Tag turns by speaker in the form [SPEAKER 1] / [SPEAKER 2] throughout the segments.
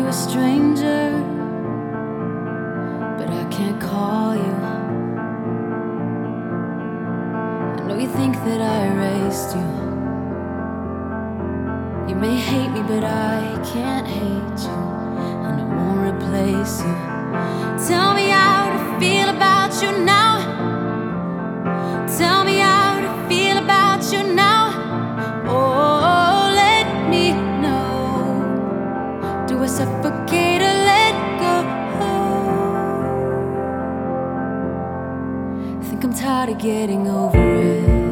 [SPEAKER 1] a stranger, but I can't call you. I know you think that I erased you. You may hate me, but I can't hate you, and I won't replace you. Tell me how to feel about you now. Tell me how to feel about you now. Oh, let me know. Do I suffocate or let go? Think I'm tired of getting over it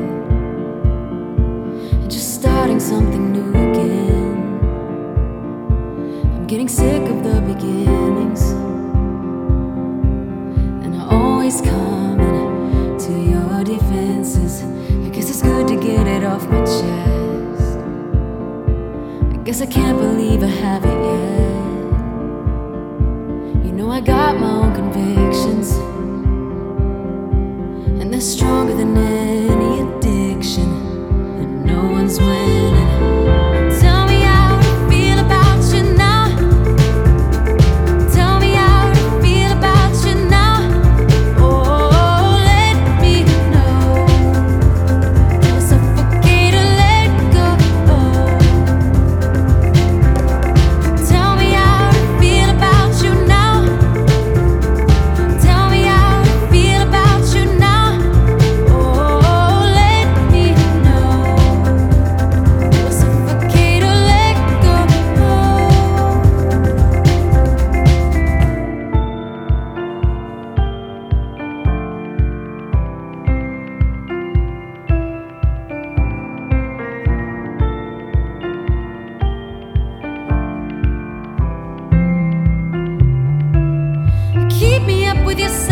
[SPEAKER 1] and just starting something new again. I'm getting sick of the beginnings, and I always come to your defenses. I guess it's good to get it off my chest. I guess I can't believe I haven't yet. You know I got my own convictions, and they're stronger than any addiction, and no one's winning. Tell me how to feel about you now. Tell me how to feel about you now. Oh, let me know. Do I suffocate or let go? Tell me how to feel about you now. Tell me how to feel about you now. Oh, let me know. Do I suffocate or let go? Keep me up with your